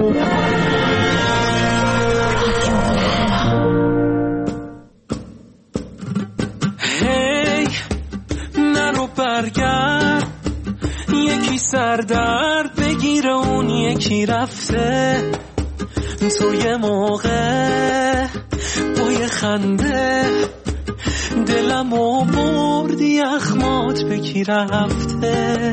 برگرد، یکی سردرد بگیره اون یکی رفته. تو یه موقع با یه خنده دلمو بردی اخمات بکی رفته.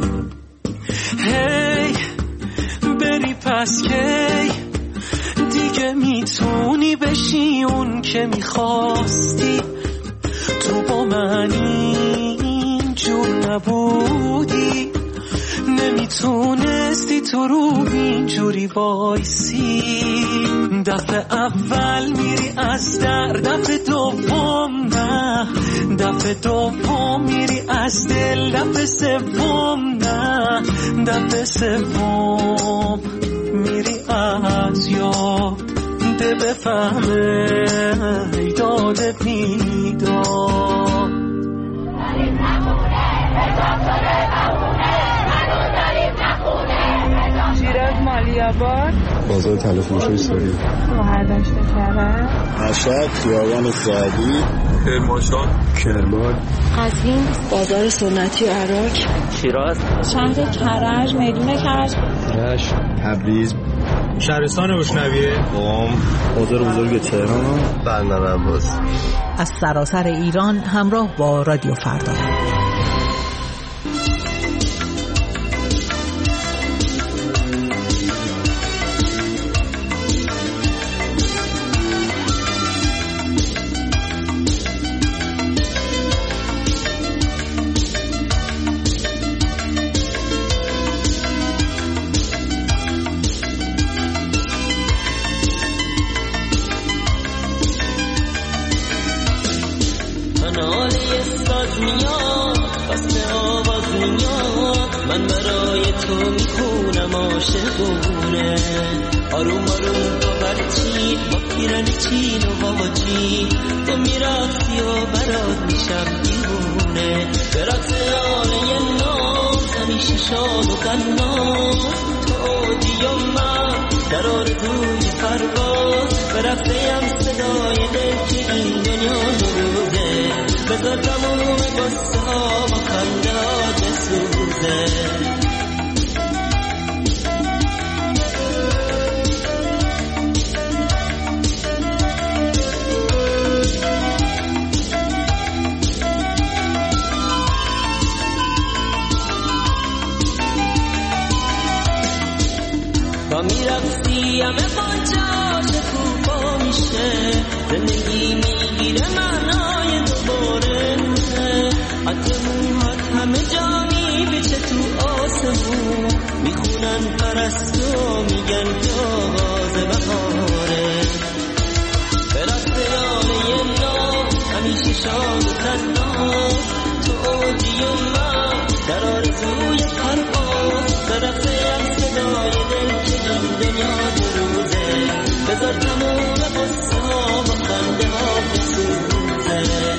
هی بری پس کی دیگه میتونی بشی اون که میخواستی. تو با منی جور نبودی، نمیتونستی تو رو اینجوری وایسی. دفعه اول میری از در، دفعه دوم نه، دفعه دوم میری از دل، دفعه سوم نه، دفعه سوم میری از یاد. ده بفهمه داد بیداد. شیراز مالیاباد، بازار تلفروشی سری، مهردشت کرد، مشهد، خیابان سعدی، کرمانشاه، کرمان، قزوین، بازار سنتی عراق، شیراز، شهر کرج، میدون کرج، رشت، تبریز، شهرستان روشنویه، قم، بازار بزرگ تهران، بندر عباس. از سراسر ایران همراه با رادیو فردا. من برای تو میخونم عاشقونه. آروم آروم تو برچی با پیرن چین و واجی، تو میرفتی و برات میشم دیوونه. برات آله ناز همیشه شاد و قناز، تو آجی و من در آرزوی پرواز. برفتیم صدای دل که این دنیا نروده، بذار تموم قصه ها با خنده ها بسوزه. با میرفتی همه پاچاش کوپا میشه، زندگی میگیره معنای دوباره. حتی موهات همه جا میبیچه تو آسمون، میخونن پرستو میگن که آغاز بهاره. برست یانه نام همیشه شاد و تناز، تو آجی و من در آرزوی پرواز. برفتیم صدای دل که این دنیا دروزه، بذار تموم قصه ها با خنده ها بسوزه.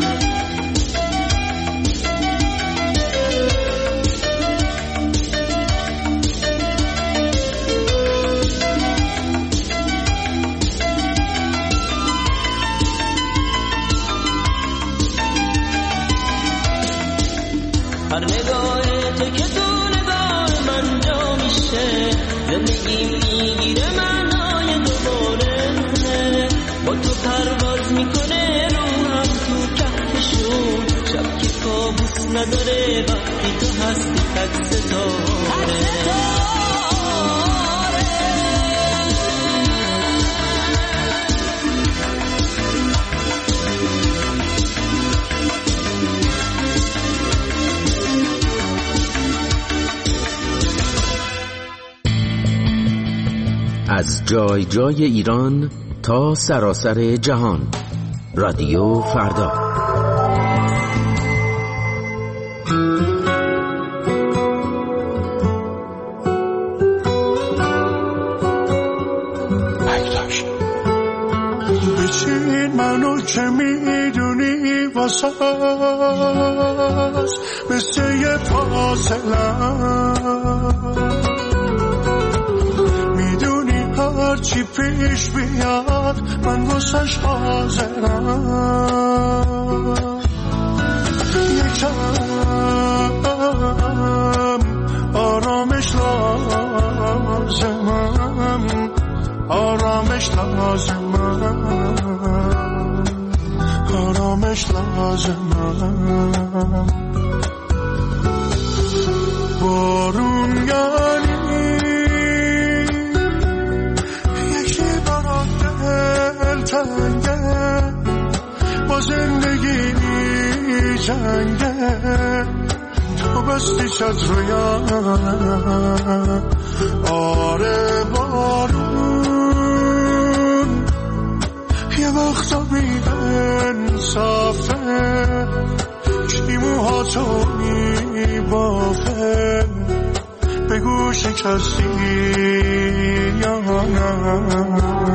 هر نگاه تو که تو نگاه من جا میشه، زندگی میگیره معنای دوباره. با تو پرواز میکنه روحم تو کهکشون، شب که کابوس نداره وقتی تو هستی تک ستاره. از جای جای ایران تا سراسر جهان، رادیو فردا. بچین منو که میدونی واسه مثل یه فاصله، میدونی هرچی پیش بیاد من واسش حاضرم. یکم آرامش لازمم، آرامش لازمم، آرامش لازمم. بارون یعنی یکی برات دلتنگه، با زندگی جنگه، تو بستی چتر یانم. آره بارون یه وقتا بی‌انصافه، کی موهاتو میبافه، بگو شکستی یا نه.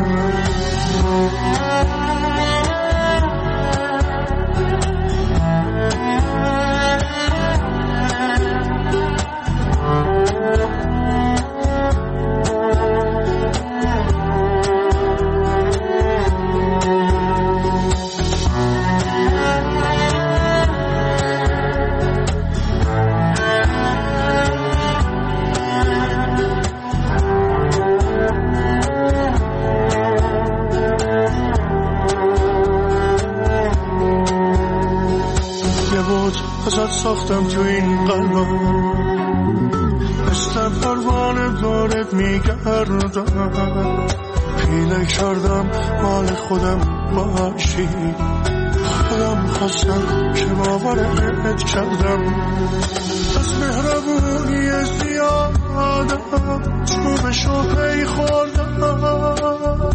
ازت ساختم تو این قلبم، مثل پروانه بارت میگردم، پیله کردم مال خودم باشی، خودم خواستم که باورت کردم. از مهربونی زیادم چوبشو پی خوردم،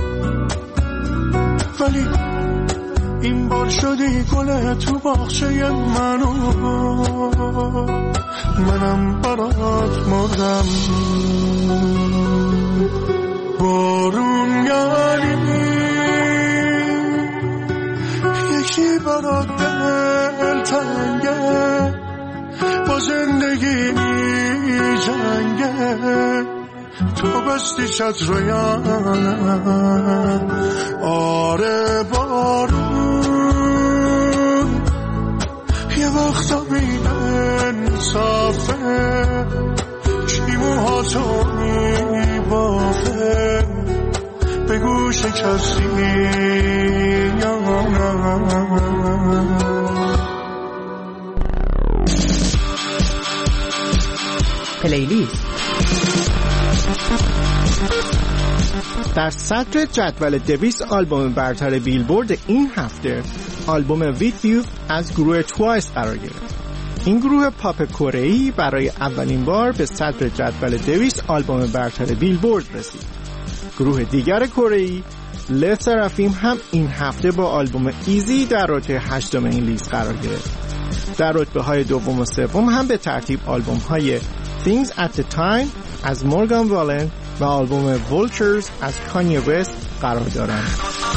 ولی این بار شدی گل تو باغچه منو، منم برات مردم. بارون یعنی یکی برات دلتنگه، با زندگی جنگه، تو بستی چتر یانم. آره بارون یه وقتا بی‌انصافه، کی موهاتو میبافه، بگو شکستی یا نه. پلیلیست در صدر جدول 200 آلبوم برتر بیلبورد این هفته آلبوم With You از گروه توایس قرار گرفت. این گروه پاپ کره‌ای برای اولین بار به صدر جدول 200 آلبوم برتر بیلبورد رسید. گروه دیگر کره‌ای لد سرافیم هم این هفته با آلبوم ایزی در رتبه 8 این لیست قرار گرفت. در رتبه‌های دوم و سوم هم به ترتیب آلبوم‌های Things at the Time از مورگان والن و آلبوم Vultures از کانیه وست قرار دارند.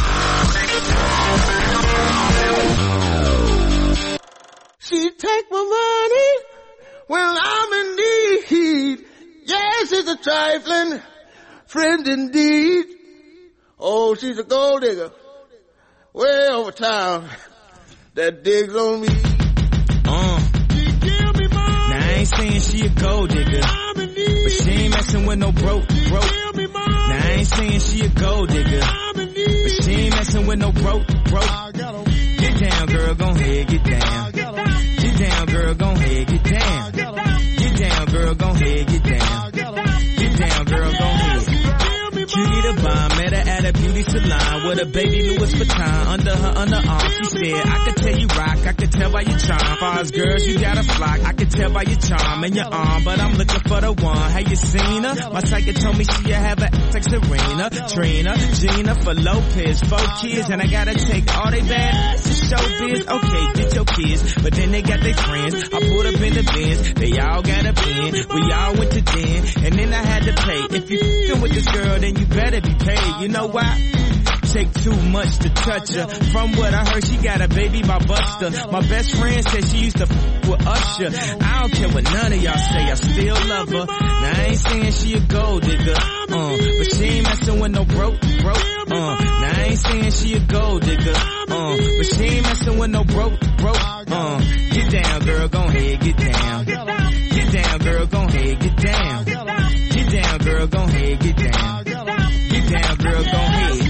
She take my money when I'm in need. Yes, it's a trifling friend indeed. Oh, she's a gold digger way over town that digs on me. She give me money. Now I ain't saying she a gold digger, but she ain't messing with no broke. Now I ain't saying she a gold digger, but she ain't messing with no broke. Get down, girl, gon' head, get down. Get down, girl, gon' head, get down. Get down, girl, gon' head, get down. Get down, girl, gon' head. Cutie the bomb, met her at a beauty salon with a baby Louis Vuitton under her underarm. She said, I could tell you rock, I could tell by your charm. Far as girls, you got a flock, I could tell by your charm and your arm, but I'm looking for the one. Have you seen her? My psychic told me she have a like Serena, Trina, Gina for Lopez, 4 kids, and I gotta take all they bad to showbiz. Okay, get your kids, but then they got their friends. I pulled up in the Benz, they all got a pen. We all went to den, and then I had to pay. If you f***ing with this girl, then you better be paid. You know why? Take too much to touch her. From what I heard, she got a baby by Buster. My best friend said she used to f*** with Usher. I don't care what none of y'all say, I still love her. Now I ain't saying she a gold digger, but she ain't messing messing with no broke. Now I ain't saying she a gold digger, but she ain't messing with no broke. Get down, girl, gon' head, get down. Get down, girl, gon' head, get down. Get down, girl, gon' head, get down. Get down, girl, gon' head.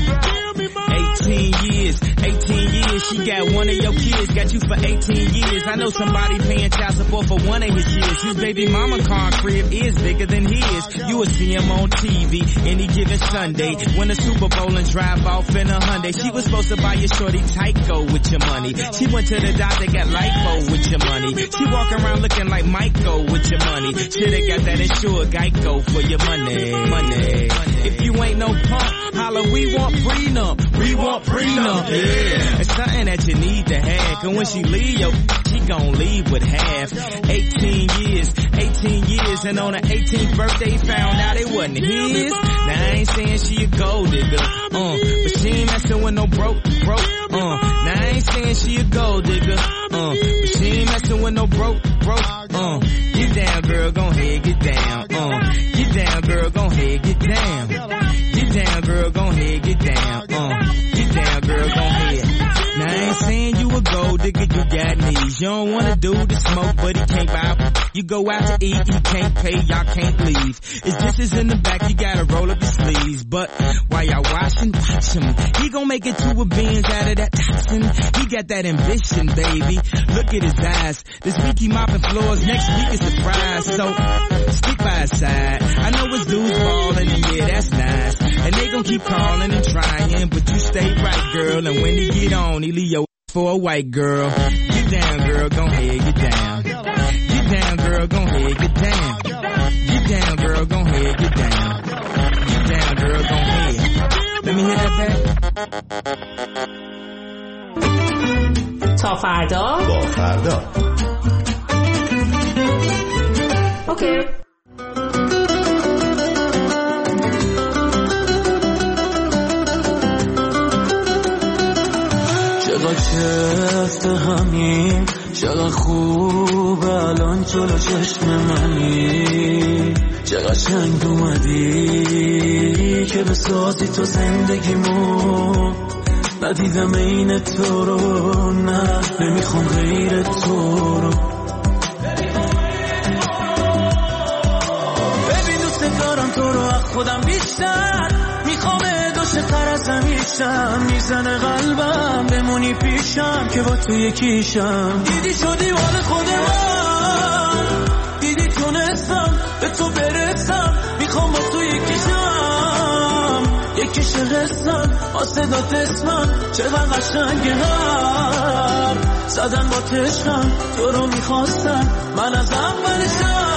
18 years, she got one of your kids, got you for 18 years. I know somebody paying child support for one of his kids. His baby mama car crib is bigger than his. You will see him on TV any given Sunday. Win a Super Bowl and drive off in a Hyundai. She was supposed to buy your shorty Tyco with your money. She went to the doctor, got lipo with your money. She walk around looking like Michael with your money. Shoulda got that insured Geico for your money. If you ain't no punk, holla, we want prenup. We want prenup, yeah. It's something that you need to have, cause when she leave, she gon' leave with half. 18 years, and on her 18th birthday found out it wasn't his. Now I ain't saying she a gold digger, but she ain't messing with no broke. Now I ain't saying she a gold digger, but she ain't messing with no broke. Get down, girl, gon' head, get down. Get down, girl, gon' head, get down. Get down, girl, gon' head, get down. Get down, girl, gon' head. Now I ain't saying you a gold digger, you got knees. You don't wanna do the smoke, but he can't buy. You go out to eat, he can't pay, y'all can't leave. His dishes in the back, you gotta roll up your sleeves. But while y'all washing, watch him. He gon' make it to a beans out of that toxin. He got that ambition, baby. Look at his eyes. This week he mopping floors, next week is surprise. So stick by his side. I know his dudes ballin', and yeah, that's nice. And they gon' keep calling and trying, but you stay right, girl. And when he get on, he leave your for a white girl. Get down, girl, gon' head, get down. Get down, girl, gon' head, get down. Get down, girl, gon' head, get down. Get down, girl, gon' head. Let me hear that back. تا فردا با فردا. اوکی. چقدر چفته همین، چقدر خوب الان جلو چشم منی، چقدر چنگ اومدی که بسازی تو زندگیمو. ندیدم این تو رو، نه نمیخوام غیر تو رو. ببین دوست دارم تو رو از خودم بیشتر، میخوام دوشه تر از همیشم. میزنه قلبم بمونی پیشم که با تو یکیشم. دیدی شدی مال خود من، دیدی تونستم به تو برسم. میخوام با تو یکیشم، یکیش حسم با صدات اسمم. چقدر قشنگه هم زدن با تشکم. تو رو میخواستم من از اولشم.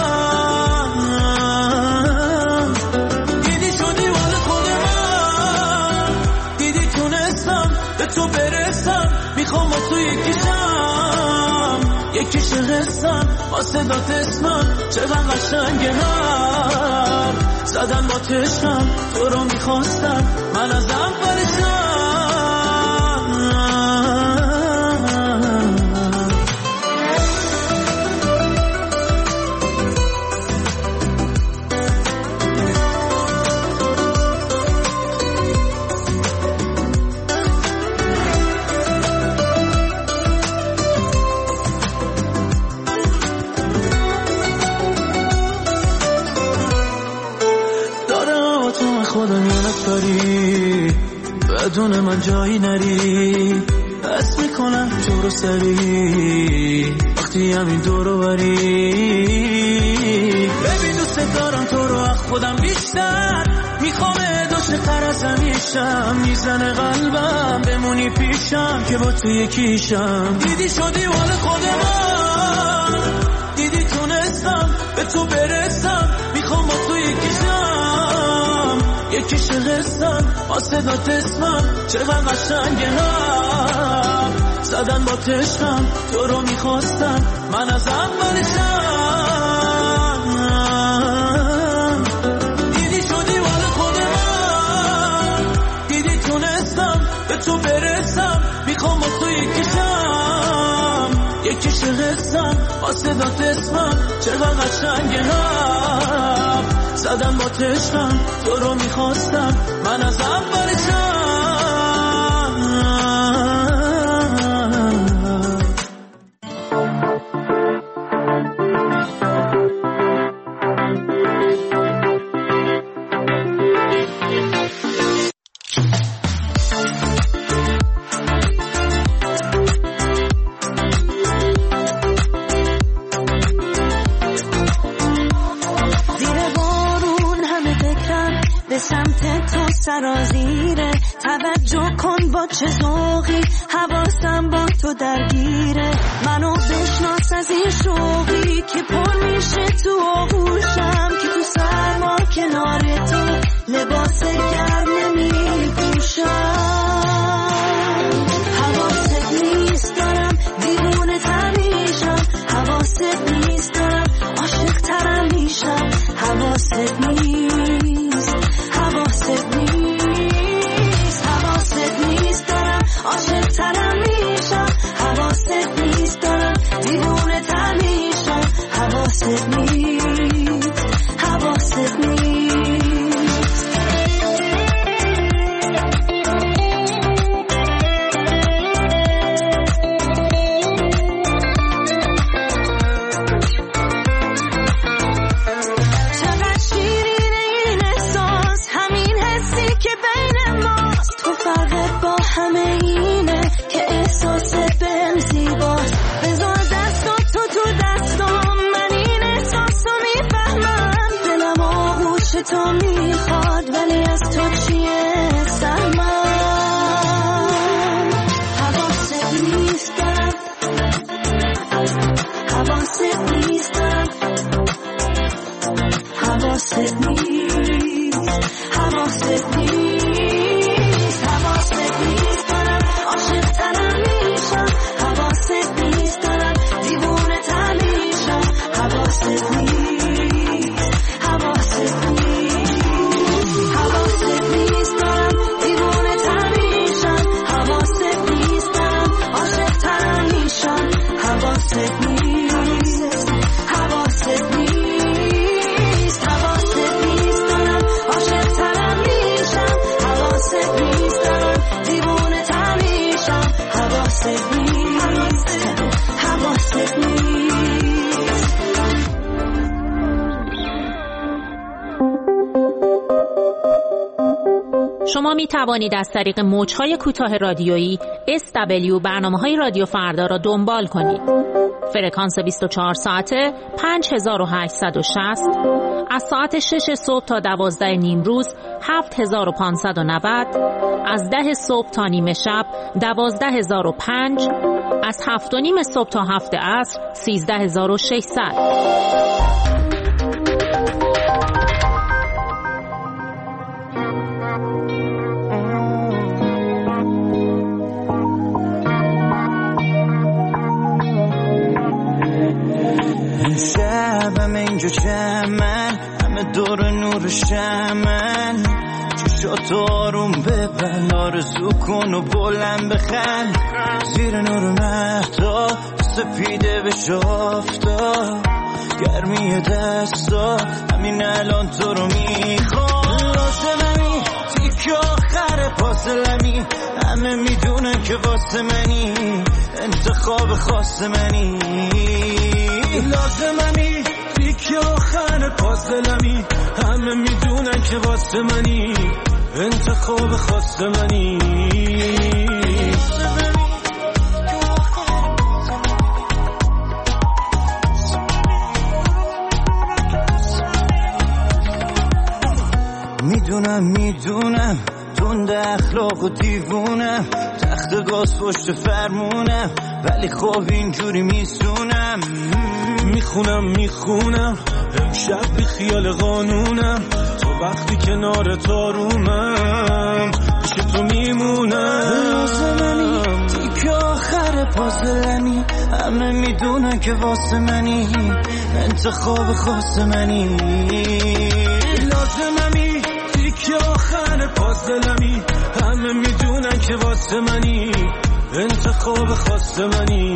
دیدی شدی مال خود من، دیدی تونستم به تو برسم. میخوام با تو یکیشم، یکیش حسم با صدات اسمم. چقدر قشنگه هم زدن با تشکم. تو رو میخواستم من از اولشم. بدون من جایی نری، حس میکنم تو رو سری وقتی همین دورو بری. ببین دوست دارم تو رو از خودم بیشتر، میخوام دوشه تر از همیشم. میزنه قلبم بمونی پیشم که با تو یکیشم. دیدی شدی مال خود من، دیدی تونستم به تو برسم. میخوام با تو یکیشم، یکیش حسم با صدات اسمم. چقدر قشنگه هم زدن با تشکم. تو رو میخواستم من از اولشم. دیدی شدی مال خود من، دیدی تونستم به تو برسم. میخوام با تو یکیشم، یکیش حسم با صدات اسمم. چقدر قشنگه هم زدم با تشنم تو رو میخواستم من از اولشم. سرازیره توجه کن با چه ذوقی حواسم با تو درگیره منو بشناس از این شوقی که پر میشه تو آغوشم که تو سرما کنار تو لباس گرم نمیپوشم. حواست نیست دارم دیوونه تر میشم حواست نیست دارم عاشق ترم میشم حواست نیست حواست نیست حواست نیست دارم عاشق ترم میشم حواست نیست دارم دیوونه تر میشم حواست نیست حواست نیست. همه اینه که احساس بهم زیباست بذار دستم تو دستم من این احساس رو میفهمم دلم آغوش تو میخواد ولی از تو چیه سهمم. حواست نیست دارم حواست نیست دارم حواست نیست حواست نیست شما می توانید از طریق موج‌های کوتاه رادیویی SW برنامه‌های رادیو فردا را دنبال کنید. فرکانس 24 ساعته 5860 از ساعت 6 صبح تا 12 نیم روز 7590 از 10 صبح تا نیمه شب 12005 از 7 و نیم صبح تا 7 عصر 13600. شبم اینجا چمن همه دور نور شمن چشاتو آروم ببن آرزو کن و بلند بخند زیر نور مهدا سپیده به شافتا گرمی دستا همین الان تو رو میخوام لازممی تیک آخر پاسلمی همه میدونن که واسه منی انتخاب خاص منی لازممی تیک آخر پازلمی همه میدونن که واسه منی انتخاب خاص منی میدونم تند اخلاق و دیوونم تخت گاز پشت فرمونم ولی خب اینجوری میسونم میخونم امشب بی خیال قانونم تو وقتی کنار تارومم پیش تو میمونم لازمنی تیک آخر پازلمی همه میدونن که واسه منی انتخاب خاص منی لازممی تیک آخر پازلمی همه میدونن که واسه منی انتخاب خاص منی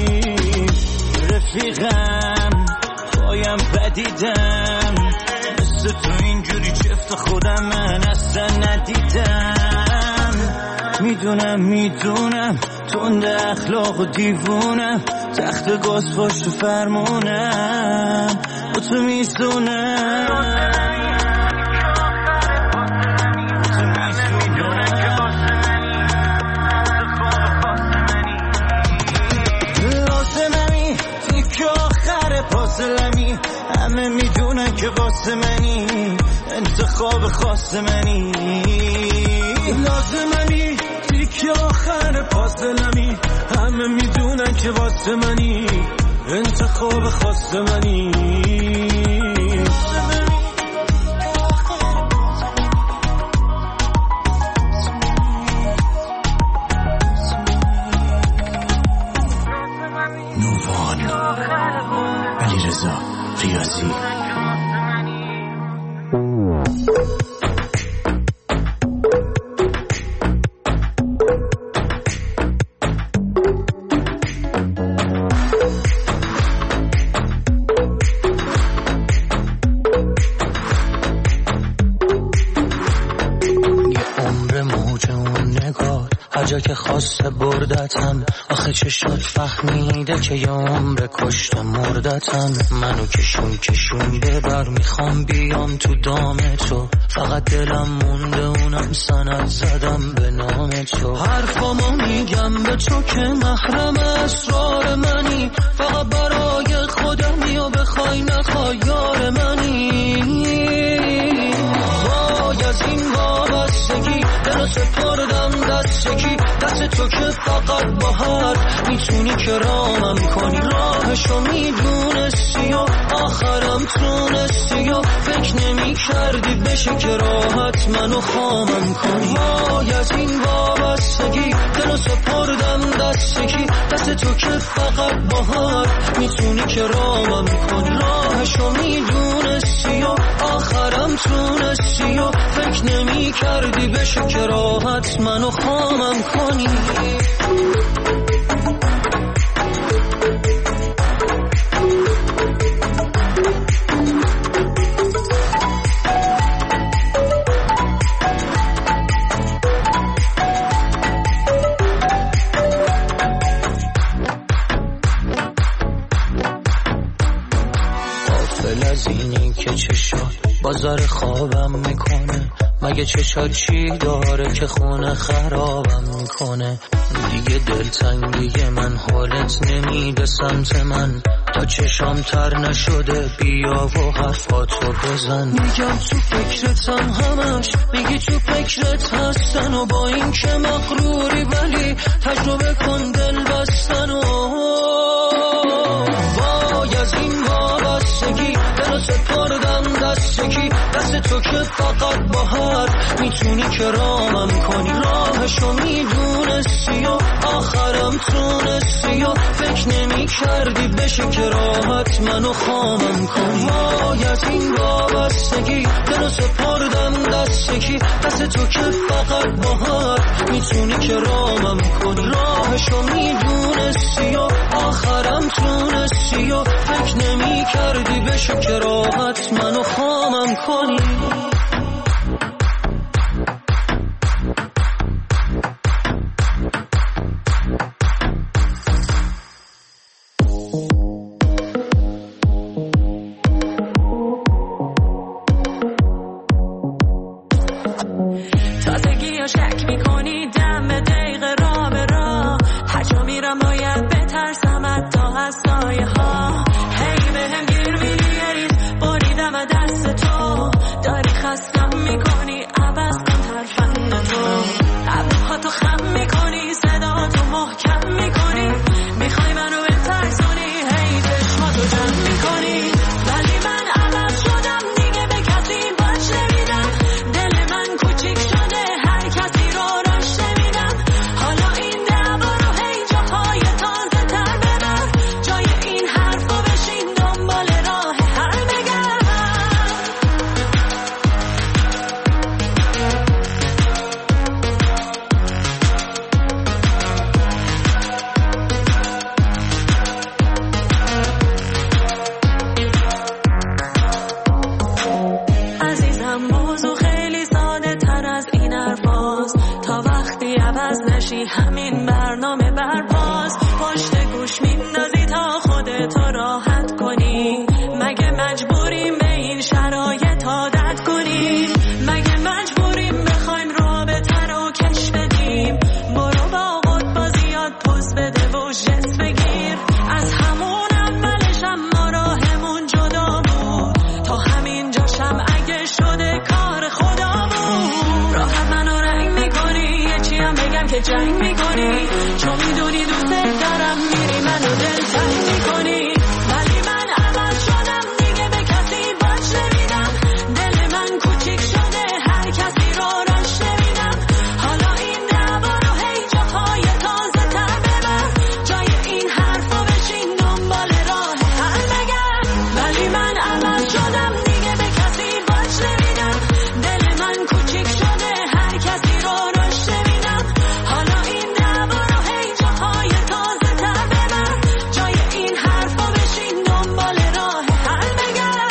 رفیقم پایم بدیدم مثل تو اینجوری چفت خودم من اصلا ندیدم. میدونم تند اخلاق و دیوونم، تخت گاز پشت فرمونم با تو میزونم. لازممی تیک آخر پازلمی، همه میدونن که واسه منی انتخاب خاص منی. لازممی تیک آخر پازلمی، همه میدونن که واسه منی انتخاب خاص منی. نووان علیرضا ریاضی. جا که خواسته بردتم، آخه چشات فهمیده که یه عمر کشته مردتم. منو کشونده بر میخوام بیام تو دام تو، فقط دلم مونده اونم سند زدم به نام تو. حرفامو میگم به تو که محرم اسرار منی، فقط برای خودمی و بخوای نخوای یار منی. وای از این وابستگی دلو سپردم دستکی، دست تو که فقط با حرف میتونی که رامم کنی. راهشو میدونستی و آخرم تونستی و فکر نمی کردی بشه که راحت منو خامم کنی. وای از این وابستگی دلو سپردم دستکی، دست تو که فقط با حرف میتونی که رامم کنی. راهشو میدونستی و آخرم تونستی و فکر نمی کردی بشه که راحت منو خامم کنی. غافل از اینی که چشات بازار خوابم میکنه، مگه چشات چی داره که خونه خرابم میکنه. دیگه دلتنگی من حالت نمیده سمت من، تا چشام تر نشده بیا و حرفاتو بزن. میگم تو فکرتم همش، میگی تو فکرت هستن و با این که مغروری ولی تجربه کن دل بستن. و وای از این وابستگی دلو سپردم دستکی، دست تو که فقط با حرف میتونی که رامم کنی. راهشو میدونستی و آخرم تونستی و فکر نمی کردی بشه که راحت منو خامم کنی. وای از این وابستگی دلو سپردم دستکی، دست تو که فقط با حرف میتونی که رامم کنی. راهشو میدونستی و آخرم تونستی و فکر نمی کردی بشه که راحت منو خامم کنی. تازگی شک میکنی دم به دقیقه را به را، هجا میرم باید بترسم حتی از سایه ها. هی به هم گیر میری یه ریز بریدم دست تو، داری موضوع خیلی ساده تر از این حرفاست. تا وقتی عوض نشی همین برنامه برپاس. پشت گوش میندازی تا خودتو راحت کنی. مگه مجبوریم به این شرایط عادت کنیم؟ مگه مجبوریم بخوایم رابطه رو کش بدیم؟ برو با قطبازیات پوز بده و جس بگیر. از همون اولش ما راهمون جدا بود. تا همین جاشم اگه شده کار خدا بود. راحت منو رنگ میکنی، یه چی هم بگم که جنگ میکنی. چون میدونی دوست دارم میری منو دل تنگ میکنی. ولی من عوض شدم دیگه به کسی باش نمیدم. دل من کوچیک شده هر کسی رو راش نمیدم. حالا این دعوا رو هی جاهای تازه تر ببر. جای این حرفا بشین دنبال راه حل بگرد. ولی من عوض شدم دیگه به کسی باش نمیدم. دل من کوچیک شده هر کسی رو راش نمیدم. حالا این دعوا رو هی جاهای تازه تر ببر. جای این حرفا بشین دنبال راه حل بگرد.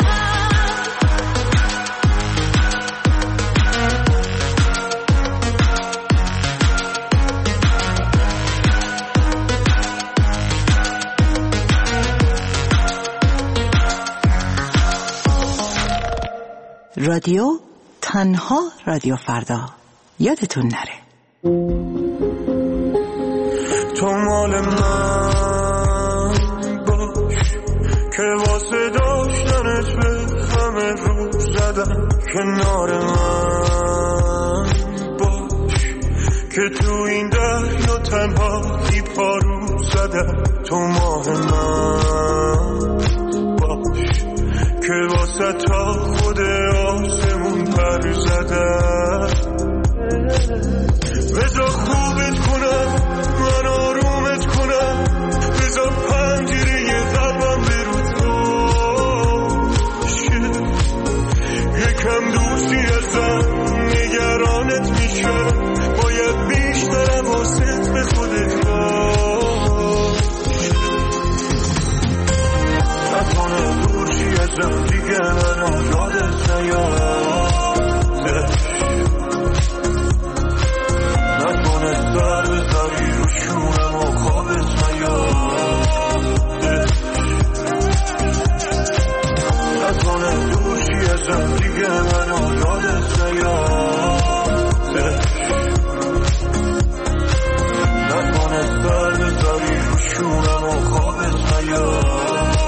رادیو تنها رادیو فردا. یادتون نره. تو مال من باش که واسه داشتنت به همه رو زدم. کنار من باش که تو این دریا تنها پارو زدم. تو ماه من باش که واسه تا خود آسمون پر زدم. بذار خوبت کنم من آرومت کنم. بذار پنجره قلبم برو باشه. یکم دوستی ازم نگرانت میشه. باید بیشتر حواست به خودت باشه. نکنه دورشی ازم دیگه منو یادت نیاده. نکنه سر بذاری رو شونم و خوابت نیاده. نکنه دورشی ازم دیگه منو یادت نیاده. نکنه سر بذاری رو شونم و خوابت نیاده.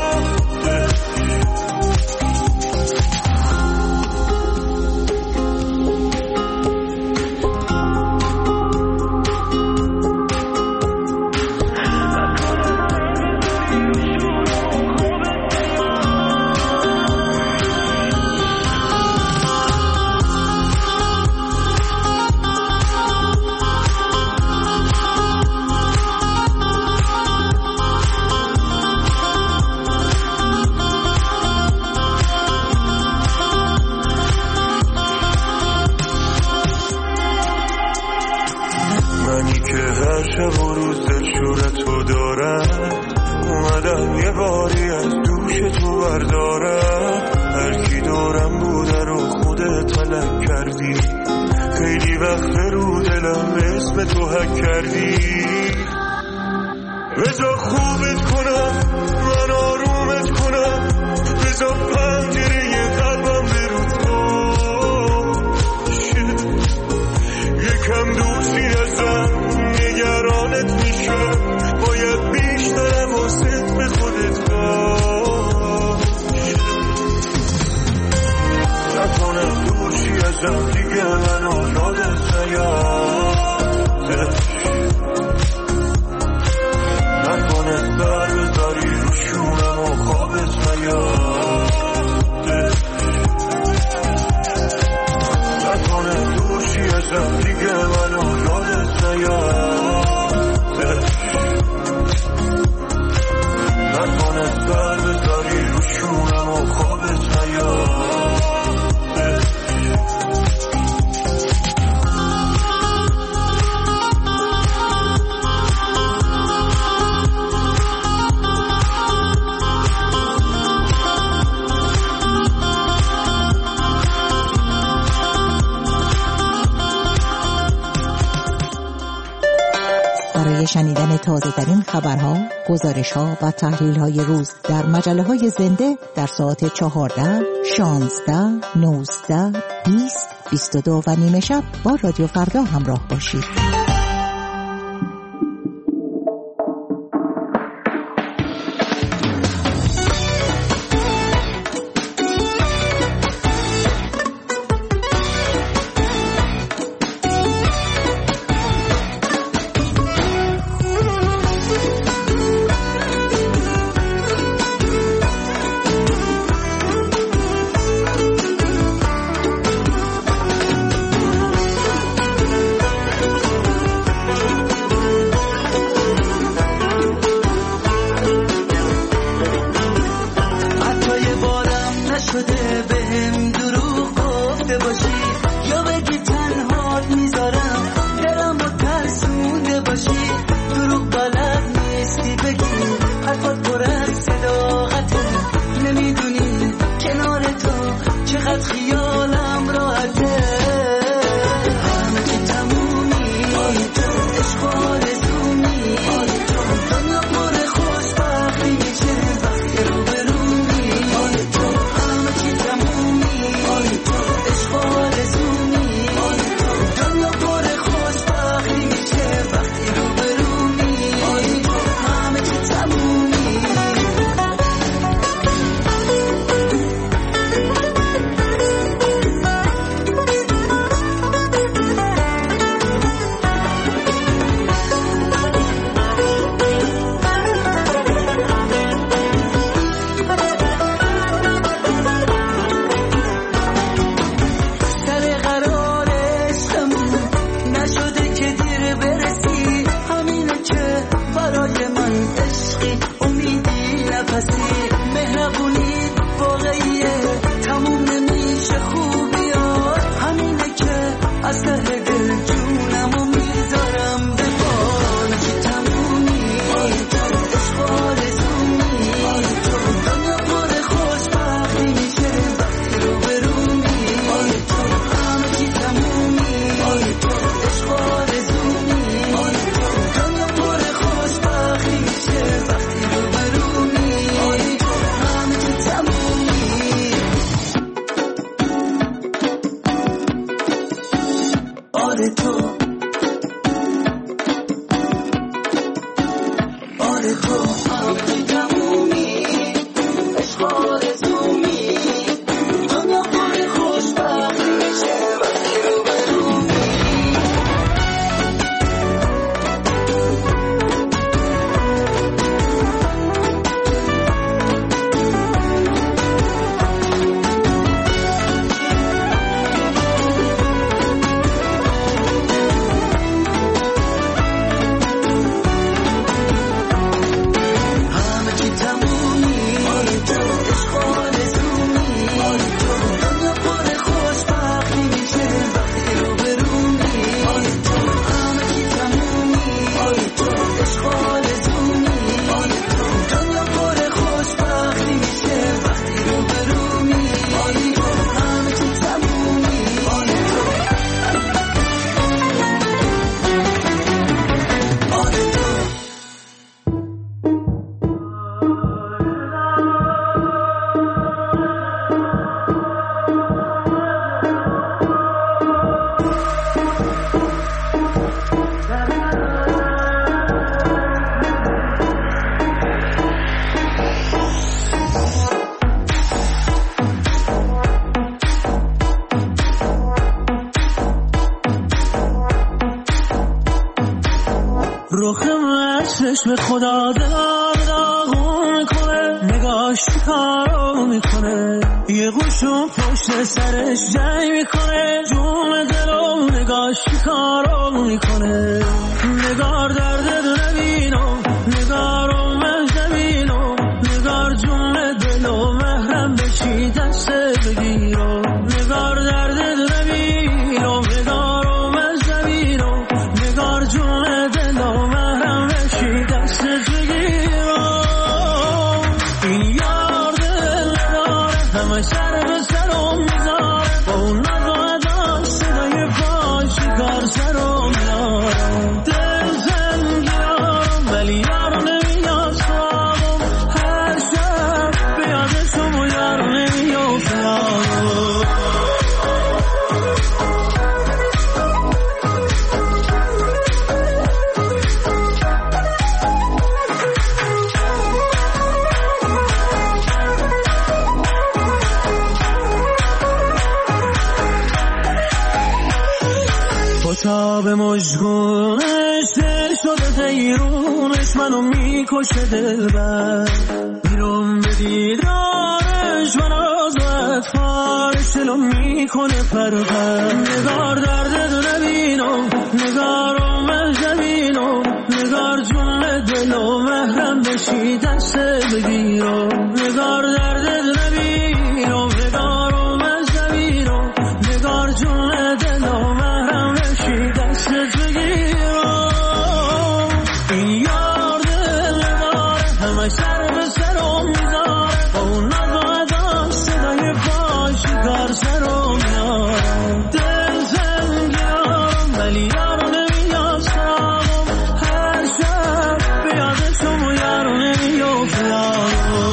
شب و روز دلشورتو دارم. اومدم یه باری از دوش تو بردارم. هر کی دورم بوده رو خودت تلک کردی. خیلی وقت رو دلم به اسم تو حک کردی. بذار خوبت کنم من آرومت کنم. بذار پنجره قلبم برو باشه. یکم دوستی ازم نگرانت میشه. باید بیشتر حواست به خودت باشه. نکنه دورشی ازم دیگه منو یادت نیاده. نکنه سر بذاری رو شونم و خوابت نیاده. نکنه دورشی ازم دیگه منو یادت نیاده. نکنه سر بذاری رو شونم و خوابت نیاده. شنیدن تازه ترین خبرها، گزارش‌ها و تحلیل‌های روز در مجله‌های زنده در ساعت 14, 16, 19, 20, 22 و نیمه شب با رادیو فردا همراه باشید. چشم خدا داغون میکنه، نگاش کارو میکنه، یه گوشو پشت سرش جای میکنه، جون دلو نگاش کارو میکنه. نگار درد نبینو، نگارو مهدبینو، نگار جون دلو محرم بشی دست بگیرو. نگار درد نبینو، نگارو مهدبینو، نگار جون دلو محرم بشی دست بگیرو. این یار دل نداره، همه سر به سرم میذاره، با اون نگاه صدای پاش کار سرم میاره. دل زنگیرم بیتاب مجگونش دل شده حیرونش منو میکشه دلبر بیرون به دیدارش من از وقتارش دلو میکنه پرپر نگار درد نبینم نگارم مهجبینم نگار جون دلو محرم بشی دست بگیرم نگار درد نبینم نگارم مهجبینم نگار جون دلو محرم بشی دست بگیرم این یار دل نداره همه سر به سرم میذاره با اون نقادم صدای پاشی کار سرم میاره دل زنگیارم ولی یارو نمیاد سرامم هر شب بیادشم و یارو نمیاد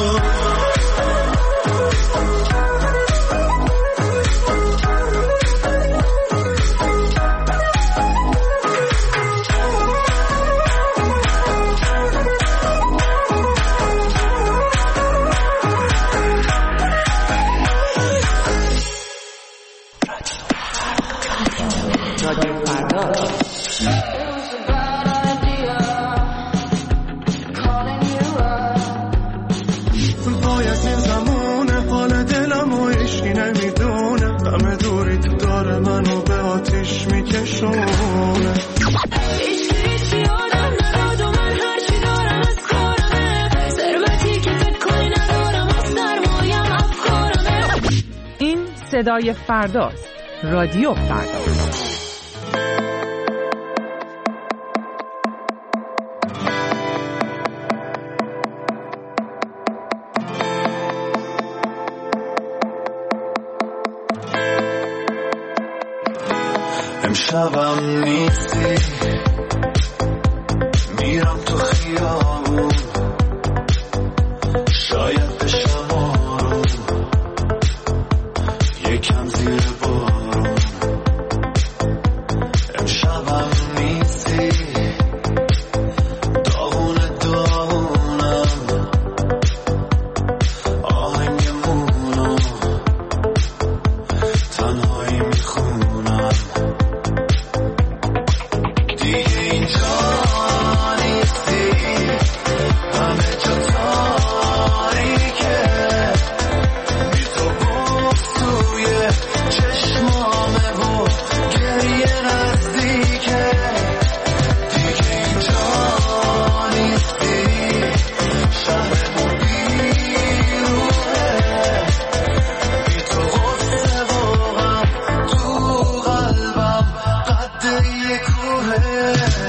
صدای فرداست. رادیو فردا. امشبم نیستی میرم تو خیابون شاید بشم آروم یکم زیر بارون امشبم نیستی داغونم آهنگمونو تنهایی میخونم دیگه اینجا نیستی همه جا تاریکه بی تو بغض توی چشمامه و گریه نزدیکه دیگه اینجا نیستی شهرمون بیروحه بی تو غصه و غم تو قلبم قد یک کوهه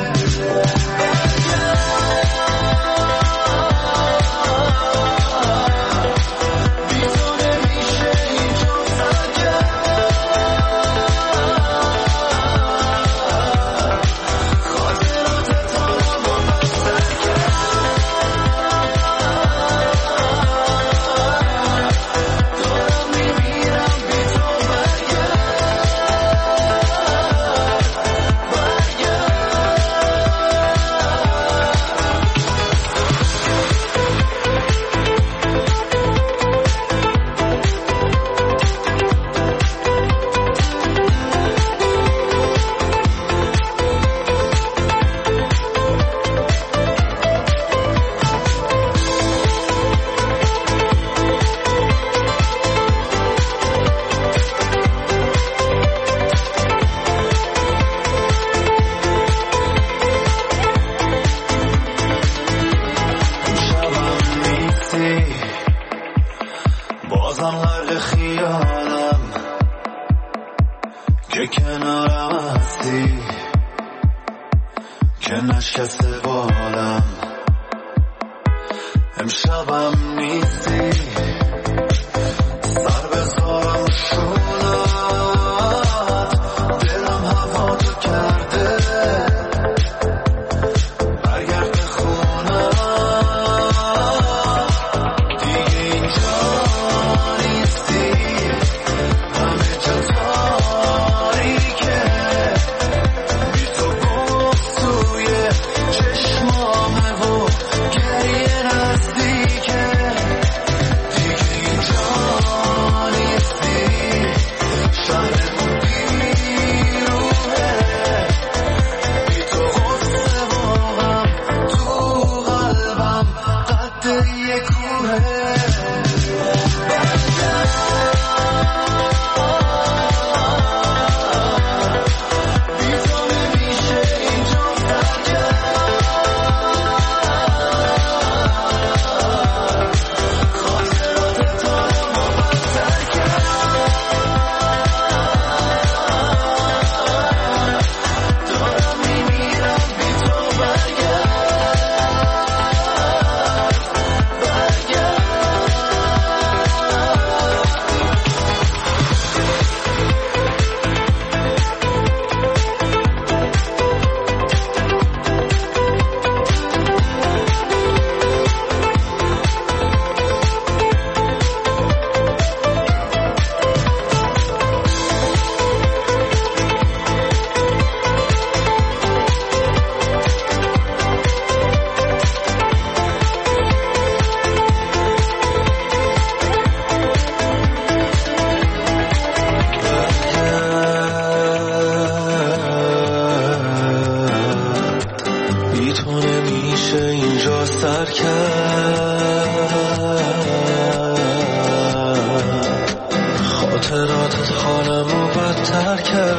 بازم غرق خیالم که کنارم هستی که نشکسته بالم امشبم نیستی سر بذارم شونت دلم هوا تو کرده برگرد به خونم دیگه اینجا نیستی همه جا تاریکه بی تو بغض توی چشمامه و گریه نزدیکه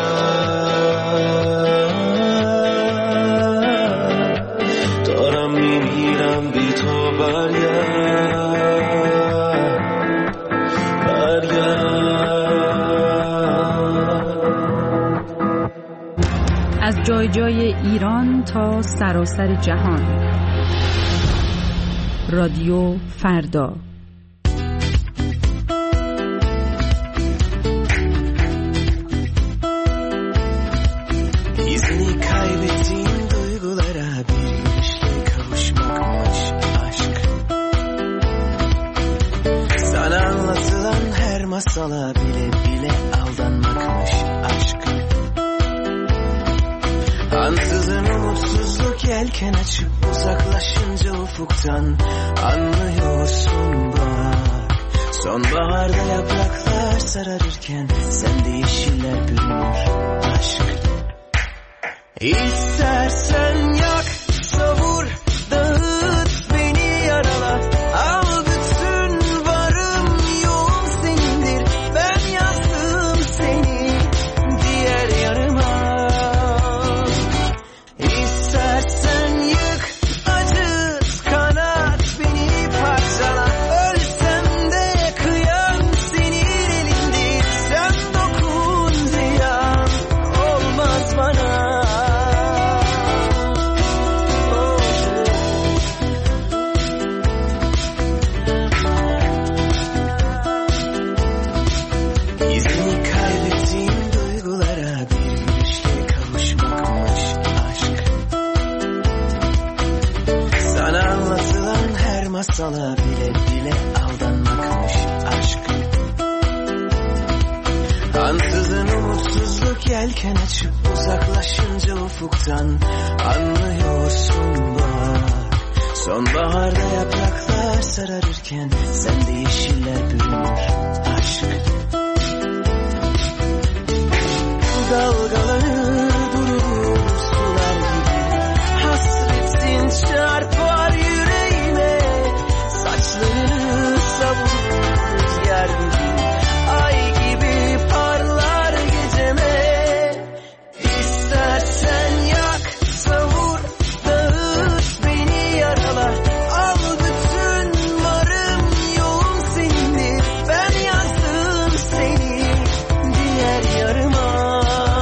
دارم میمیرم بی تو از جای جای ایران تا سراسر جهان. رادیو فردا. İzini kaybettiğim duygulara bir işte kavuşmakmış aşk. Sana anlatılan her masala bile bile aldanmakmış aşk. Ansızın umutsuzluk yelken açıp uzaklaşınca ufuktan anlıyorsun bak. Sonbaharda yapraklar sararırken sende yeşiller bürünür aşk. İstersen yak, savur, dağıt, beni yarala. Al bütün varım yoğum senindir. Ben yazdım seni diğer yarıma. İstersen yık, acıt, kanat, beni parçala. Ölsem de kıyam senin elindir. Sen dokun ziyan olmaz bana. Masala bile bile aldanmakmış aşk. Ansızın umutsuzluk yelken açıp uzaklaşınca ufuktan anlıyorsun bak. Sonbaharda yapraklar sararırken sende yeşiller bürünür aşk. Dalgalanır durur sular gibi, hasretin çarpar yüreğime. Saçlarını savurur rüzgar gibi, ay gibi parlar geceme. İstersen yak, savur, dağıt, beni yarala. Al bütün varım yoğum senindir. Ben yazdım seni diğer yarıma.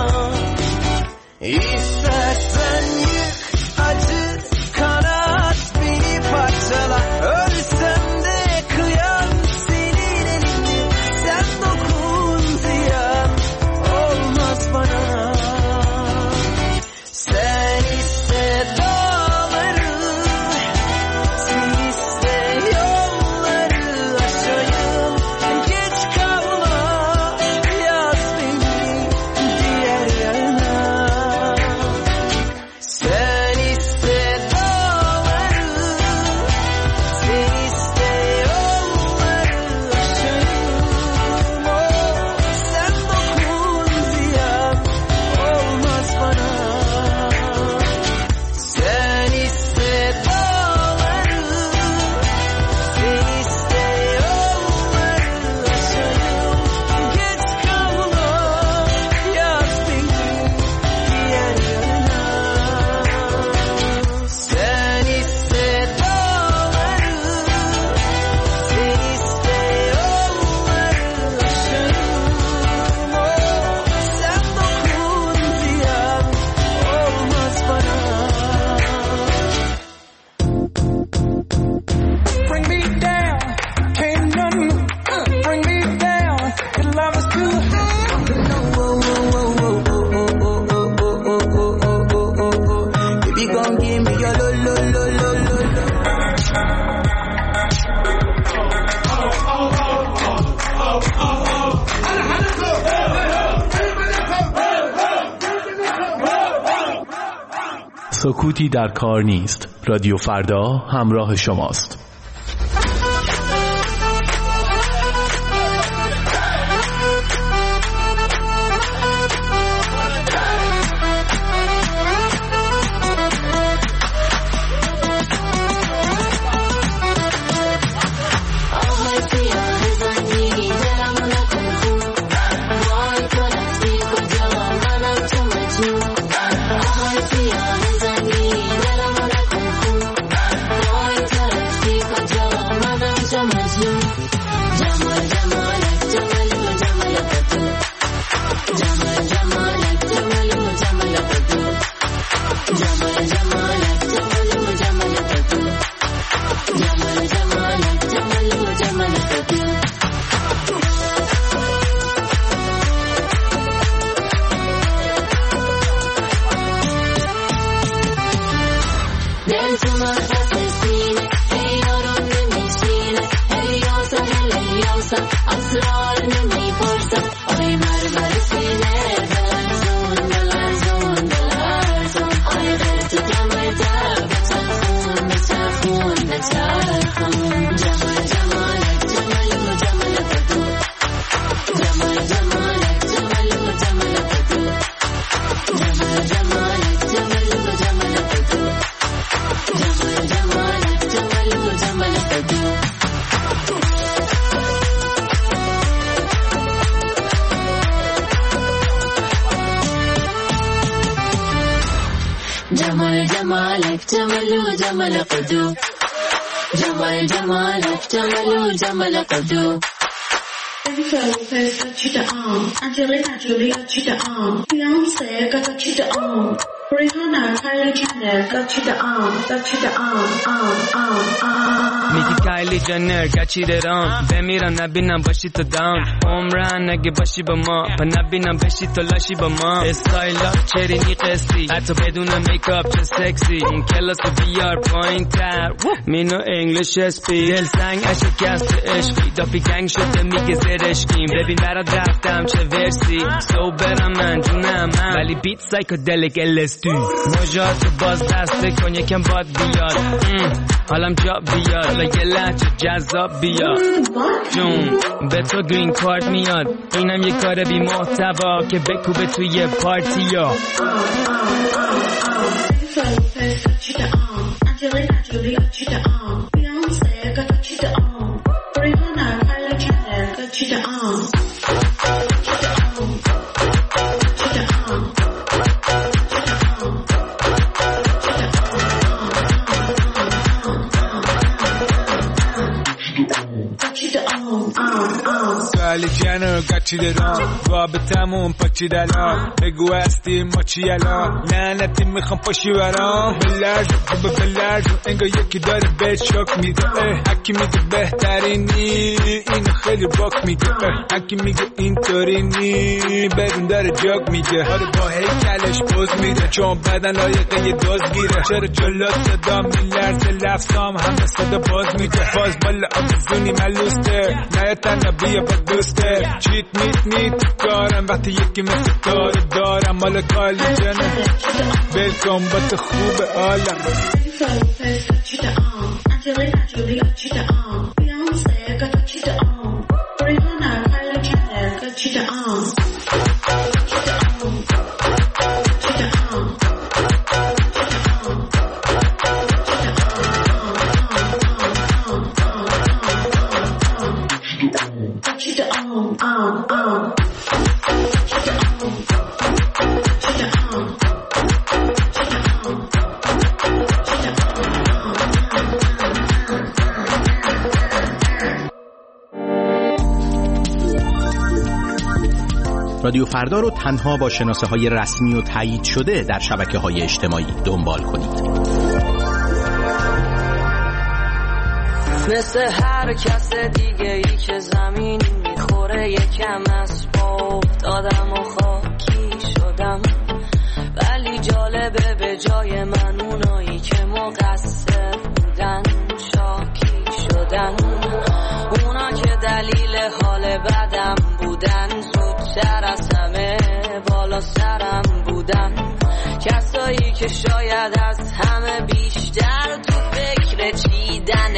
İstersen yık, acıt, kanat, beni parçala. Ölsem de kıyam senin elindir. Sen dokun ziyan olmaz bana. Sen iste dağları, sen iste yolları aşayım. Geç kalma, yaz beni diğer yana. Sen iste dağları, sen iste yolları aşayım. Sen dokun ziyan olmaz bana. Sen iste dağları, sen iste yolları aşayım. Geç kalma, yaz beni diğer yana. Sen iste dağları, sen iste yolları aşayım. Sen dokun ziyan olmaz bana. Bring me down, can't none bring me down. Your love is too high. Baby, gon' give me your lo lo lo lo lo lo. سکوتی در کار نیست. رادیو فردا همراه شماست. Did I wanna come through? One, two, let's speak with your جمال جمالك جمال جمال قدو جمال جمالك جمال جمال قدو Jennifer Lopez got you the arm, Angelina Jolie got you the arm, Beyonce got you the arm, Rihanna, Kylie Jenner got you the arm, میگی کایلی جنر گچیده رام بمیرم نبینم باشی تو داون عمرن اگه باشی با ما و نبینم بشی تو لاشی با ما استایلا چرینی قصی حتی بدون میکاپ چه سکسی اون کلاس بیار پایین تر مینو انگلیش اسپی دل سنگ اشکست عشقی دافی گنگ شده میگه زرشکیم ببین برات رفتم چه ورسی سو برم من جونم من ولی بیت سایکودلیک LSD مجاد باز دسته کن یکم باد بیاد حالم جا بیاد حالا یه لحظه جذاب بیاد جون به تو گرین کارت میاد اینم یه کار بی محتوا که بکوبه توی پارتی ها Kylie Jenner گچیده رام رابطمون پاچیده الان بگو هستی ما چی الان لعنتی میخوام پاشی برام بلرز انگار یکی داره بهت شوک میده هکی میگه بهترینی اینو خیلی باک میگه هکی میگه اینطوری نی بدون داره جاگ میگه آره با هیکلش پوز میده چون بدن لایقه یه دوز گیره چرا جلوت صدا میلرزه لفظام همه صدا باز میده باز بالا آبزونی ملوسته نه تنها بیا با دوسته چیت میت کارم وقتی یکی مثل دارم مال کالی جنه بلکن با تو خوب عالم Angelina Jolie got you the arm, Beyonce got you the arm, Rihanna, Kylie Jenner got you the arm. رادیو فردا رو تنها با شناسه‌های رسمی و تایید شده در شبکه‌های اجتماعی دنبال کنید. مثل هر کس دیگه ای که زمین میخوره یکم از پا افتادم و خاکی شدم ولی جالبه به جای من اونایی که مقصر بودن شاکی شدن اونا که دلیل حال بدم بودن زودتر از همه بالا سرم بودن کسایی که شاید از همه بیشتر تو فکر چیدن